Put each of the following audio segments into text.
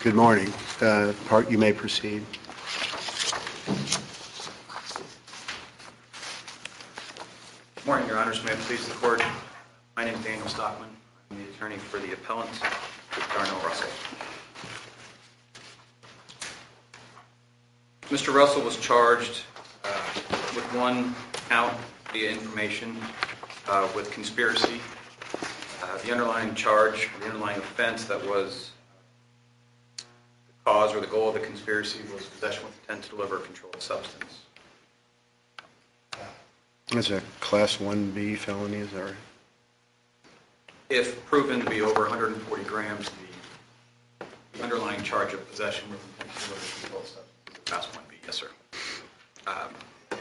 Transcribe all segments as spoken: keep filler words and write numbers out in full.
Good morning. Uh, Park, you may proceed. Good morning, Your Honors. May it please the Court. My name is Daniel Stockman. I'm the attorney for the appellant, Darnell Russell. Mister Russell was charged uh, with one count via information uh, with conspiracy. Uh, the underlying charge, the underlying offense that was the cause or the goal of the conspiracy was possession with intent to deliver a controlled substance. It's a Class one B felony, is that right? If proven to be over one hundred forty grams, the, the underlying charge of possession with intent to deliver a controlled substance is a Class one B, yes, sir. Um,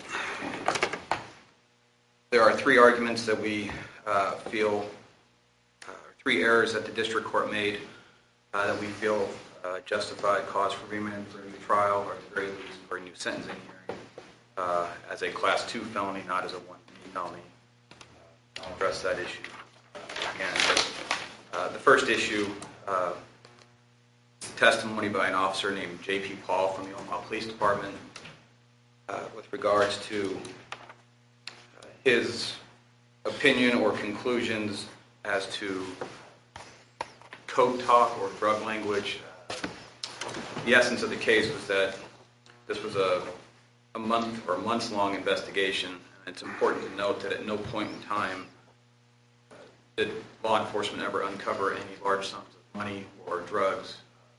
there are three arguments that we uh, feel, uh, three errors that the district court made uh, that we feel uh, justified cause for remand for a new trial, or at the very least for a new sentencing hearing, uh, as a Class two felony, not as a one B felony. Uh, I'll address that issue again. But, uh, the first issue, uh, testimony by an officer named J P Paul from the Omaha Police Department uh, with regards to uh, his opinion or conclusions as to code talk or drug language. Uh, the essence of the case was that this was a, a month or months-long investigation. It's important to note that at no point in time uh, did law enforcement ever uncover any large sums of money or drugs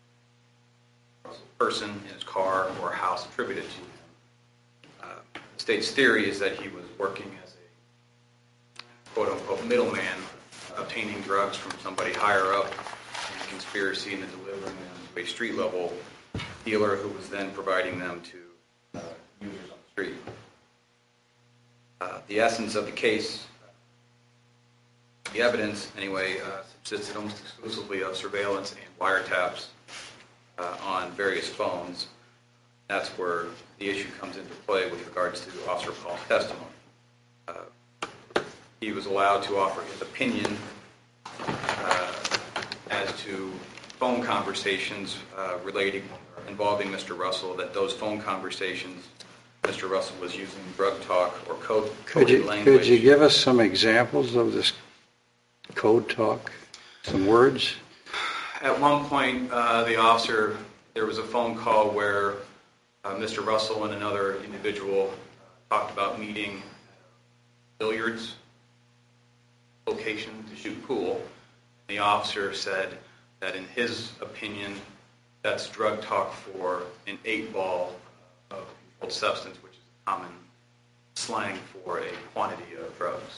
person in his car or house attributed to him. Uh, the state's theory is that he was working as a quote-unquote middleman, obtaining drugs from somebody higher up in the conspiracy and then delivering them to a street-level dealer who was then providing them to uh, users on the street. Uh, the essence of the case, the evidence anyway, uh, subsisted almost exclusively of surveillance and wiretaps Uh, on various phones. That's where the issue comes into play with regards to Officer Paul's testimony. Uh, he was allowed to offer his opinion uh, as to phone conversations uh, relating involving Mister Russell, that those phone conversations Mister Russell was using drug talk or code, could you, language. Could you give us some examples of this code talk, some words? At one point, uh, the officer, there was a phone call where uh, Mister Russell and another individual uh, talked about meeting billiards location to shoot pool. The officer said that in his opinion, that's drug talk for an eight ball of controlled substance, which is common slang for a quantity of drugs.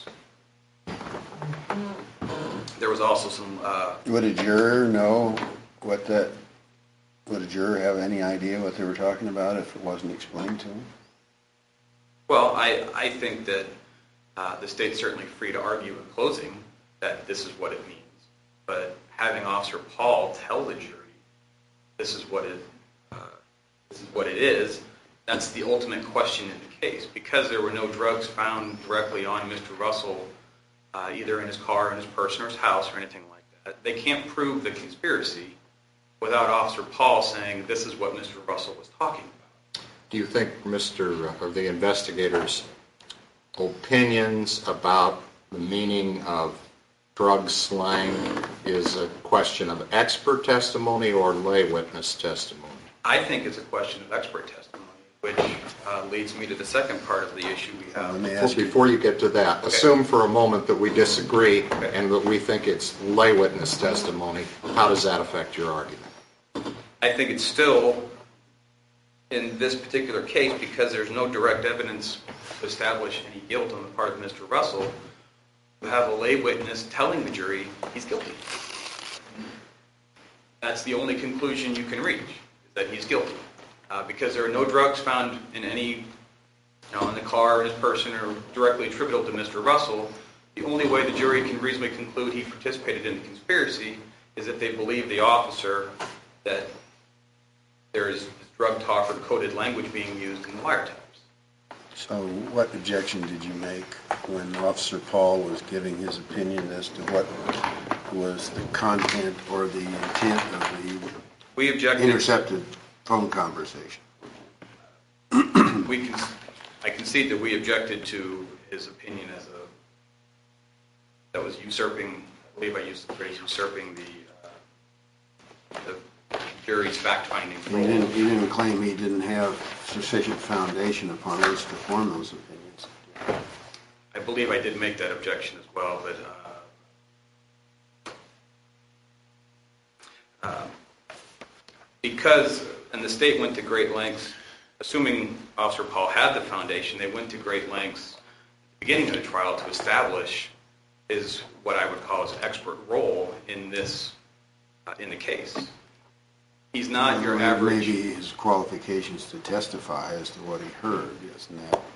There was also some... Uh, would a juror know what that... Would a juror have any idea what they were talking about if it wasn't explained to them? Well, I, I think that uh, the state's certainly free to argue in closing that this is what it means. But having Officer Paul tell the jury this is what it, uh, this is what it is, that's the ultimate question in the case. Because there were no drugs found directly on Mister Russell, Uh, either in his car, in his person, or his house, or anything like that. They can't prove the conspiracy without Officer Paul saying this is what Mister Russell was talking about. Do you think Mister or the investigators' opinions about the meaning of drug slang is a question of expert testimony or lay witness testimony? I think it's a question of expert testimony, which uh, leads me to the second part of the issue we have. Let me Well, ask you, before you get to that, Okay. assume for a moment that we disagree Okay. and that we think it's lay witness testimony. How does that affect your argument? I think it's still, in this particular case, because there's no direct evidence to establish any guilt on the part of Mister Russell, you have a lay witness telling the jury he's guilty. That's the only conclusion you can reach, is that he's guilty. Uh, because there are no drugs found in any, you know, in the car, in his person, or directly attributable to Mister Russell, the only way the jury can reasonably conclude he participated in the conspiracy is if they believe the officer that there is drug talk or coded language being used in the wiretaps. so what objection did you make when Officer Paul was giving his opinion as to what was the content or the intent of the We objected. intercepted phone conversation. We can, I concede that we objected to his opinion as a, that was usurping, I believe I used the phrase usurping the, uh, the jury's fact-finding You role. didn't, you didn't claim he didn't have sufficient foundation upon which to form those opinions. I believe I did make that objection as well, but uh, uh, because, and the state went to great lengths, assuming Officer Paul had the foundation, they went to great lengths at the beginning of the trial to establish his, what I would call his expert role in this, uh, in the case. He's not your Well, average. Maybe his qualifications to testify as to what he heard, isn't that?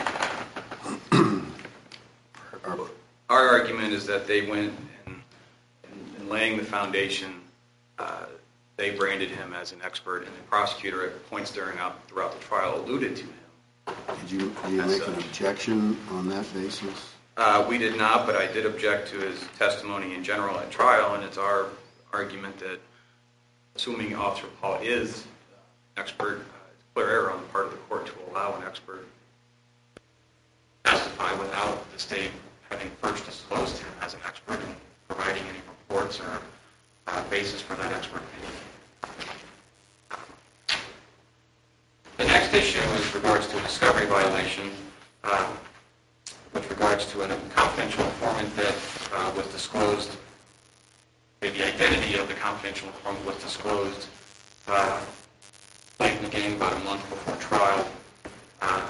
Or- Our argument is that they went and, in laying the foundation, uh, they branded him as an expert, and the prosecutor at points during out throughout the trial alluded to him. Did you, did you make an objection on that basis? Uh, we did not, but I did object to his testimony in general at trial, and it's our argument that, assuming Officer Paul is an expert, uh, it's clear error on the part of the court to allow an expert to testify without the state having first disclosed him as an expert and providing any reports or uh, basis for that expert opinion. The next issue is regards to a discovery violation, uh, with regards to a confidential informant that uh, was disclosed. The identity of the confidential informant was disclosed uh, late in the game, about a month before trial. Uh,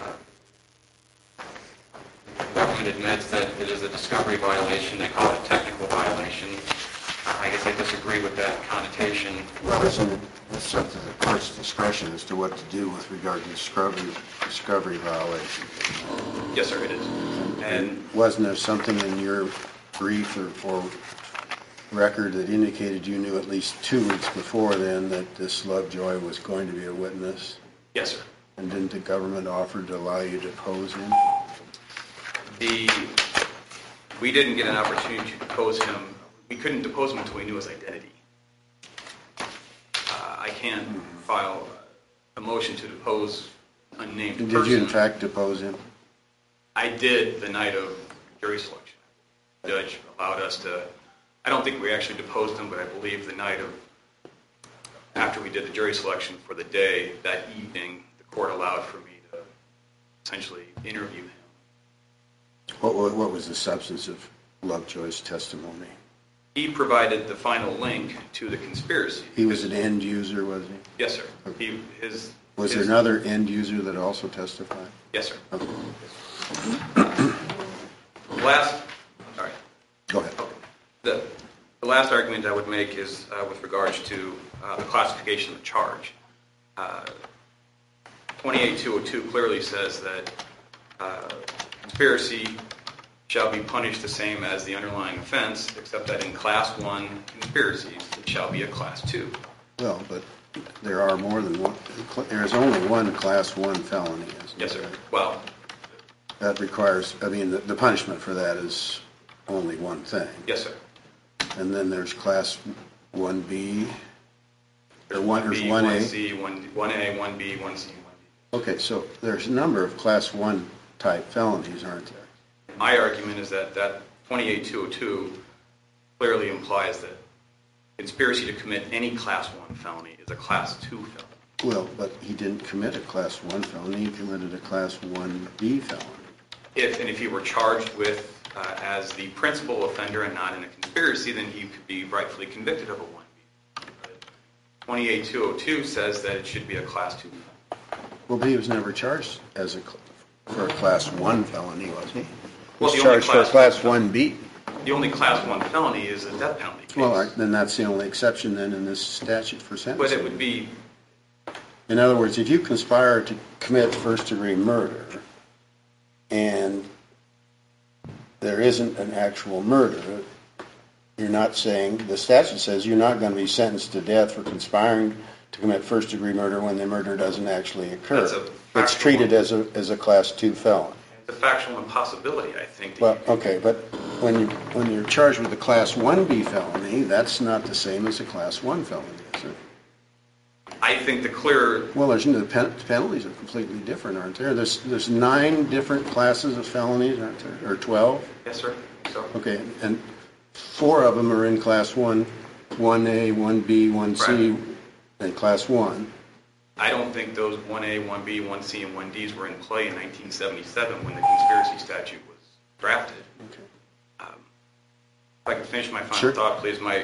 the government admits that it is a discovery violation. They call it a technical violation. Uh, I guess I disagree with that connotation. Well, isn't it, it's up to the court's discretion as to what to do with regard to discovery, discovery violation. Yes, sir, it is. And Wasn't there something in your brief or, or record that indicated you knew at least two weeks before then that this Lovejoy was going to be a witness? yes, sir. And didn't the government offer to allow you to depose him? The, we didn't get an opportunity to depose him. We couldn't depose him until we knew his identity. Uh, I can't file a motion to depose an unnamed Did person. you in fact depose him? I did the night of jury selection. The judge allowed us to, I don't think we actually deposed him, but I believe the night of, after we did the jury selection for the day, that evening, the court allowed for me to essentially interview him. What, what, what was the substance of Lovejoy's testimony? He provided the final link to the conspiracy. He was an end user, was he? Yes, sir. He, his, Was his, there another end user that also testified? Yes, sir. Okay. Last, sorry. Go ahead. The, the last argument I would make is uh, with regards to uh, the classification of the charge. Uh, twenty-eight two oh two clearly says that uh, conspiracy shall be punished the same as the underlying offense, except that in class one conspiracies, it shall be a class two. Well, but there are more than one, there's only one class one felony, isn't Yes, there? sir. Well, That requires, I mean, the, the punishment for that is only one thing. yes, sir. And then there's class one B, There's one- one there's B, one one A. C, one one A, one B, one C, one D. okay, so there's a number of class one type felonies, aren't there? My argument is that that twenty-eight two oh two clearly implies that conspiracy to commit any class one felony is a class two felony. Well, but he didn't commit a class one felony, he committed a class one B felony. If, and if he were charged with, uh, as the principal offender and not in a conspiracy, then he could be rightfully convicted of a one B. twenty-eight two oh two says that it should be a class two felony. Well, but he was never charged as a, cl- for a class one felony, was he? He Well, was the only charged for a class- class one B. The only class one felony is a death penalty case. Well, then that's the only exception then in this statute for sentencing. But it would be, In other words, if you conspire to commit first-degree murder and there isn't an actual murder, you're not saying, the statute says you're not going to be sentenced to death for conspiring to commit first-degree murder when the murder doesn't actually occur. That's a It's factual- treated as a, as a class two felony. it's a factual impossibility, I think. that Well, you could- okay, but when you, when you're charged with a class one B felony, that's not the same as a class one felony, is it? I think the clearer, Well, there's, the pen- penalties are completely different, aren't there? There's, there's nine different classes of felonies, aren't there? Or twelve? yes, sir. So, Okay, and four of them are in class one, one A, one B, one C, Right. and class one. I don't think those one A, one B, one C, and one Ds were in play in nineteen seventy-seven when the conspiracy statute was drafted. Okay. Um, If I can finish my final Sure. thought, please. My,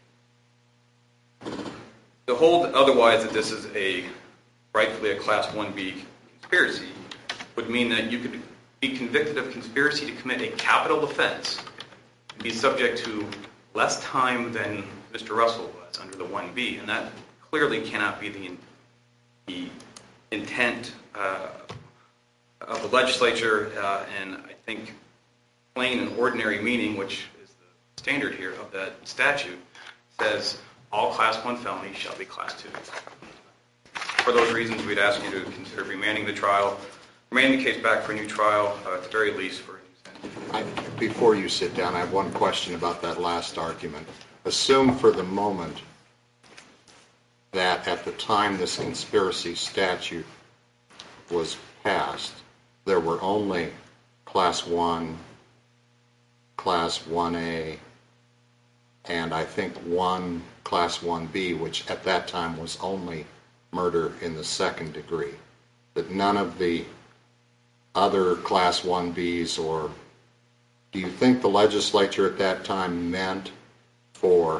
the hold otherwise that this is a rightfully a Class one B conspiracy would mean that you could be convicted of conspiracy to commit a capital offense and be subject to less time than Mister Russell was under the one B, and that clearly cannot be the, the intent uh, of the legislature, uh, and I think plain and ordinary meaning, which is the standard here of that statute, says all Class one felonies shall be Class two. For those reasons, we'd ask you to consider remanding the trial, remanding the case back for a new trial, uh, at the very least for a new sentence. I- Before you sit down, I have one question about that last argument. Assume for the moment that at the time this conspiracy statute was passed, there were only Class one, Class one A, and I think one Class one B, which at that time was only murder in the second degree. That none of the other Class one Bs, or do you think the legislature at that time meant for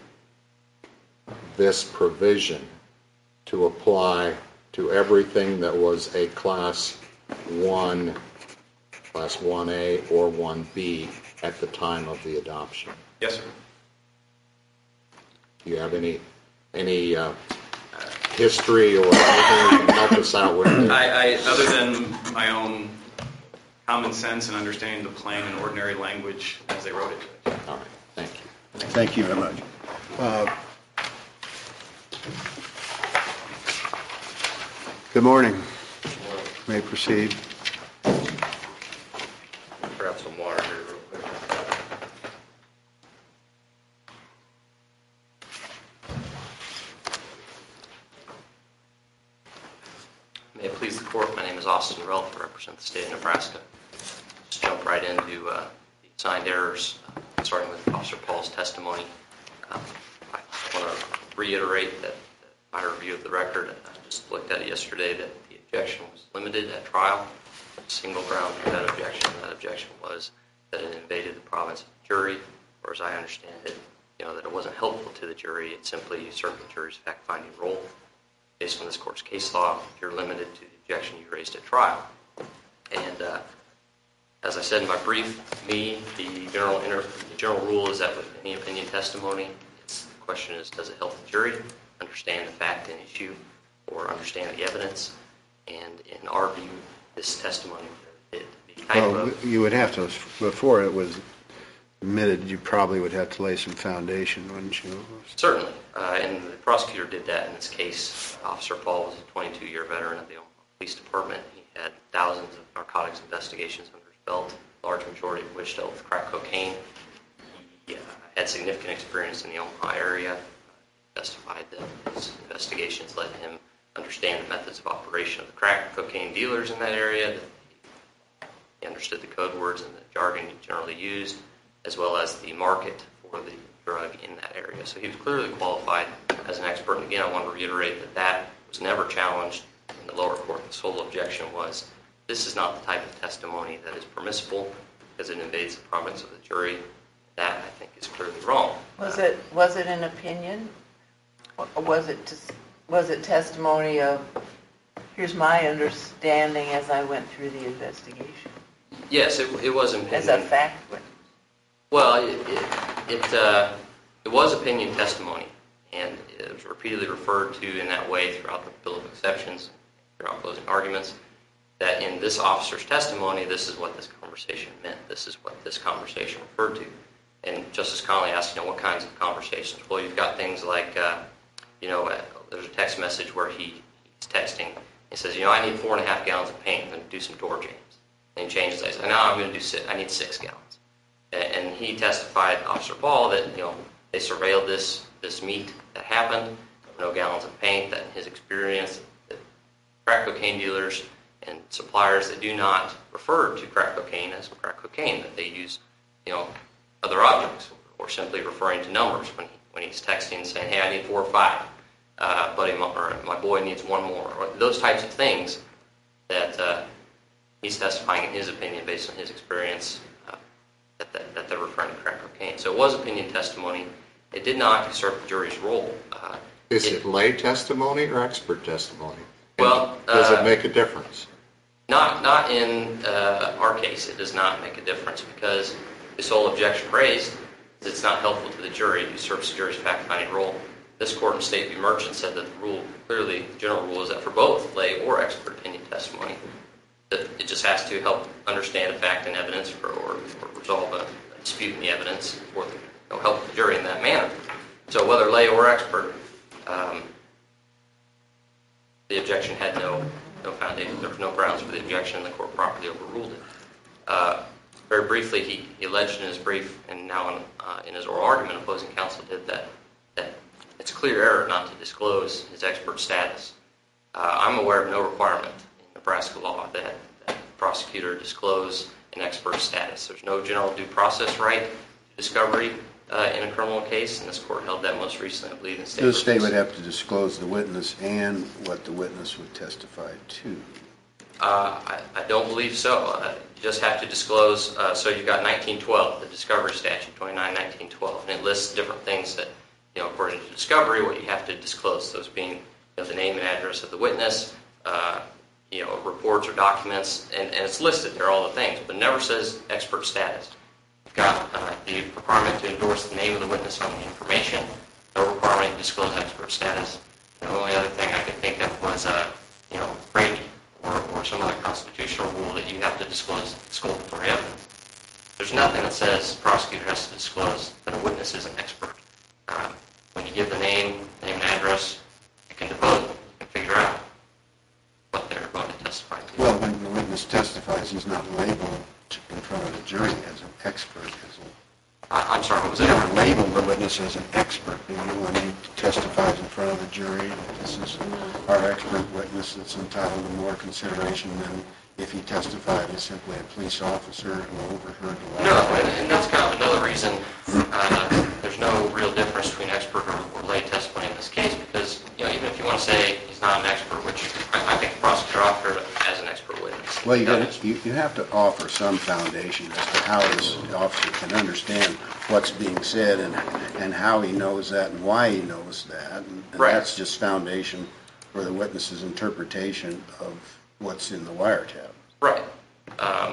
this provision to apply to everything that was a Class one, Class one A, or one B at the time of the adoption? Yes, sir. Do you have any any uh, history or anything you can help us out with there? I, I, other than my own common sense and understanding the plain and ordinary language as they wrote it. All right, thank you. Thank you very much. Uh, Good morning. May proceed. Grab some water here real quick. May it please the court, my name is Austin Relf. I represent the state of Nebraska. Just jump right into uh, the assigned errors, uh, starting with Officer Paul's testimony. Um, I want to reiterate that, that my review of the record, I just looked at it yesterday, that the objection was limited at trial. Single ground for that objection. That objection was that it invaded the province of the jury, or as I understand it, you know, that it wasn't helpful to the jury. It simply usurped the jury's fact-finding role. Based on this court's case law, you're limited to the objection you raised at trial. And uh, as I said in my brief, me, the general inter- the general rule is that with any opinion testimony, it's, the question is, does it help the jury understand the fact and issue, or understand the evidence? And in our view, this testimony did the type Well, of... you would have to, before it was admitted, you probably would have to lay some foundation, wouldn't you? Certainly, uh, and the prosecutor did that in this case. Officer Paul was a twenty-two-year veteran of the Omaha Police Department. He had thousands of narcotics investigations under his belt, a large majority of which dealt with crack cocaine. He uh, had significant experience in the Omaha area. He testified that his investigations led him to understand the methods of operation of the crack cocaine dealers in that area, that he understood the code words and the jargon generally used, as well as the market for the drug in that area. So he was clearly qualified as an expert. And again, I want to reiterate that that was never challenged in the lower court. The sole objection was, this is not the type of testimony that is permissible because it invades the province of the jury. That, I think, is clearly wrong. Was it was it an opinion? Or was it just, was it testimony of, here's my understanding as I went through the investigation? Yes, it, it was an As opinion. a fact witness? Well, it it it, uh, it was opinion testimony, and it was repeatedly referred to in that way throughout the Bill of Exceptions, throughout closing arguments, that in this officer's testimony, this is what this conversation meant. This is what this conversation referred to. And Justice Connolly asked, you know, what kinds of conversations? Well, you've got things like, uh, you know, uh, there's a text message where he, he's texting. He says, you know, I need four and a half gallons of paint. I'm going to do some door jams. And he changes that. He says, no, I'm going to do six. I need six gallons. And he testified, Officer Paul, that, you know, they surveilled this this meet that happened. no gallons of paint, that in his experience, that crack cocaine dealers and suppliers that do not refer to crack cocaine as crack cocaine, that they use, you know, other objects, or simply referring to numbers when he, when he's texting saying, hey, I need four or five, uh, buddy, my, or my boy needs one more, or those types of things that uh, he's testifying in his opinion based on his experience uh, that, that, that they're referring to crack cocaine. So it was opinion testimony. It did not usurp the jury's role. Uh, Is it, it lay testimony or expert testimony? And Well, does uh, it make a difference? Not not in uh, our case. It does not make a difference because the sole objection raised is it's not helpful to the jury. It usurps the jury's fact-finding role. This court in State v. Merchant said that the rule, clearly, the general rule is that for both lay or expert opinion testimony, that it just has to help understand a fact and evidence or, or, or resolve a, a dispute in the evidence or you know, help the jury in that manner. So whether lay or expert, um, the objection had no no foundation. There was no grounds for the objection, and the court properly overruled it. Uh, very briefly, he, he alleged in his brief, and now in, uh, in his oral argument, opposing counsel did that, that it's clear error not to disclose his expert status. Uh, I'm aware of no requirement in Nebraska law that, that the prosecutor disclose an expert status. There's no general due process right to discovery uh, in a criminal case, and this court held that most recently, I believe, in State. The state would have to disclose the witness and what the witness would testify to. Uh, I, I don't believe so. Uh, you just have to disclose, uh, so you've got nineteen twelve, the discovery statute, twenty-nine nineteen twelve, and it lists different things that, you know, according to discovery, what you have to disclose, those being, you know, the name and address of the witness, uh, you know, reports or documents, and, and it's listed there, all the things, but it never says expert status. You've got uh, the requirement to endorse the name of the witness on the information, no requirement to disclose expert status. The only other thing I could think of was, uh, you know, Brady or, or some other constitutional rule that you have to disclose exculpatory evidence. There's nothing that says the prosecutor has to disclose that a witness is an expert. Um, when you give the name, name and address, you can devote, you can figure out what they're going to testify to. Well, when the witness testifies, he's not labeled in front of the jury as an expert, is he? I, I'm sorry, what was You that? never label the witness as an expert, do you, when he testifies in front of the jury? This is our expert witness that's entitled to more consideration than if he testified as simply a police officer who overheard the No, law. and, and that's kind of another reason uh, there's no real difference between expert or, or lay testimony in this case because, you know, even if you want to say he's not an expert, which I, I think the prosecutor offered as an expert witness. Well, you, got, you, you have to offer some foundation as to how this officer can understand what's being said and, and how he knows that and why he knows that. And, and Right. that's just foundation for the witness's interpretation of what's in the wiretap. Right. Um,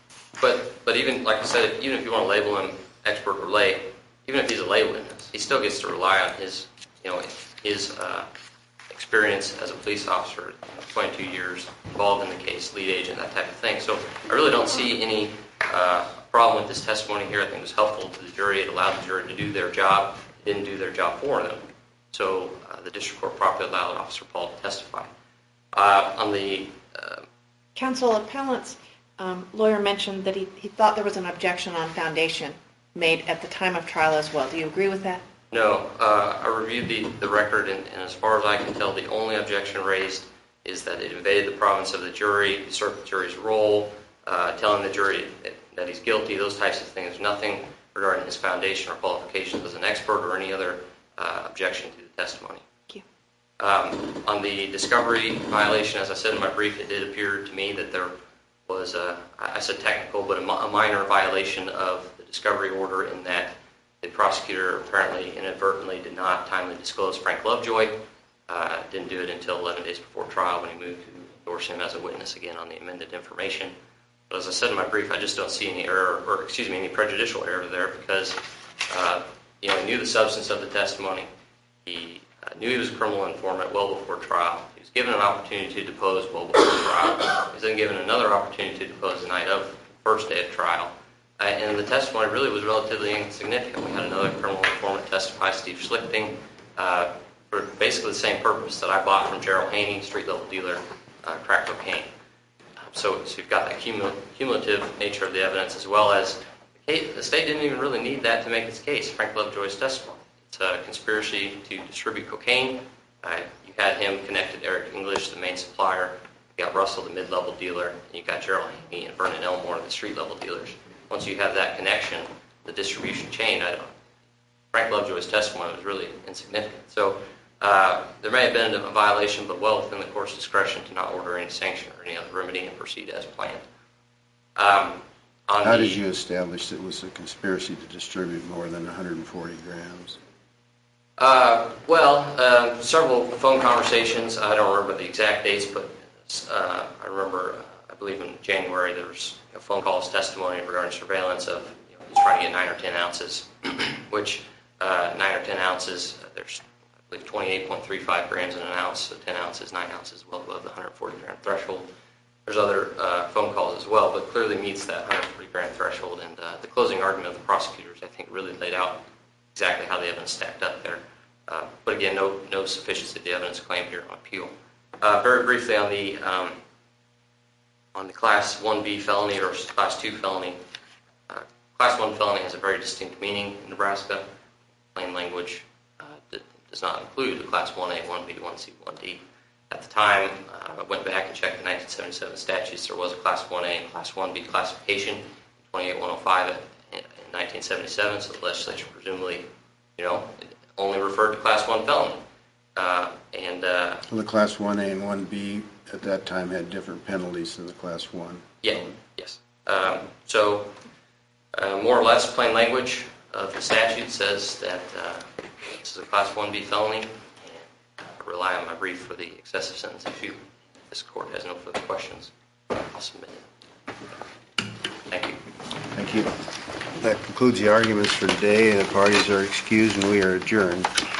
but but even, like I said, even if you want to label him expert or lay, even if he's a lay witness, he still gets to rely on his, you know, his uh, experience as a police officer, twenty-two years involved in the case, lead agent, that type of thing. So I really don't see any uh, problem with this testimony here. I think it was helpful to the jury. It allowed the jury to do their job. It didn't do their job for them. So uh, the district court properly allowed Officer Paul to testify. Uh, on the uh, Counsel appellant's um, lawyer mentioned that he, he thought there was an objection on foundation made at the time of trial as well. Do you agree with that? No, uh, I reviewed the, the record, and, and as far as I can tell, the only objection raised is that it invaded the province of the jury, usurped the jury's role, uh, telling the jury that, that he's guilty, those types of things. Nothing regarding his foundation or qualifications as an expert or any other uh, objection to the testimony. Thank you. Um, on the discovery violation, as I said in my brief, it did appear to me that there was a, I said technical, but a, a minor violation of the discovery order in that the prosecutor apparently inadvertently did not timely disclose Frank Lovejoy. Uh, didn't do it until eleven days before trial when he moved to endorse him as a witness again on the amended information. But as I said in my brief, I just don't see any error, or excuse me, any prejudicial error there because, uh, you know, he knew the substance of the testimony. He uh, knew he was a criminal informant well before trial. He was given an opportunity to depose well before trial. He was then given another opportunity to depose the night of the first day of trial. Uh, and the testimony really was relatively insignificant. We had another criminal informant testify, Steve Schlichting, uh, for basically the same purpose that I bought from Gerald Haney, street-level dealer, uh, crack cocaine. So, so you've got that cumul- cumulative nature of the evidence as well as the, case, the state didn't even really need that to make its case, Frank Lovejoy's testimony. It's a conspiracy to distribute cocaine Uh, you had him connected Eric English, the main supplier. You got Russell, the mid-level dealer, and you got Gerald Haney and Vernon Elmore, the street-level dealers. Once you have that connection, the distribution chain, I don't, Frank Lovejoy's testimony was really insignificant. So uh, there may have been a violation, but well within the court's discretion to not order any sanction or any other remedy and proceed as planned. Um, on How the, did you establish it was a conspiracy to distribute more than one hundred forty grams? Uh, well, uh, several phone conversations. I don't remember the exact dates, but uh, I remember, uh, I believe in January, there was a phone calls testimony regarding surveillance of you know, he's trying to get nine or ten ounces, which uh, nine or ten ounces, uh, there's I believe twenty-eight point three five grams in an ounce, so ten ounces, nine ounces, well above the one hundred forty gram threshold. There's other uh, phone calls as well, but clearly meets that one hundred forty gram threshold. And uh, the closing argument of the prosecutors, I think, really laid out exactly how the evidence stacked up there. Uh, but again, no no sufficiency of the evidence claim here on appeal. Uh, very briefly on the um, on the Class one B felony or Class two felony. Uh, Class one felony has a very distinct meaning in Nebraska. Plain language uh, that does not include a Class one A, one B, one C, one D. At the time, uh, I went back and checked the nineteen seventy-seven statutes. There was a Class one A and Class one B classification, twenty-eight one oh five in, in nineteen seventy-seven, so the legislature presumably, you know, only referred to Class one felony. Uh, and uh, Well, the Class one A and one B at that time had different penalties than the Class one. yeah, yes. Um, so, uh, more or less, plain language of the statute says that uh, this is a Class one B felony. Rely on my brief for the excessive sentence issue. If this court has no further questions, I'll submit it. Thank you. Thank you. That concludes the arguments for today. The parties are excused and we are adjourned.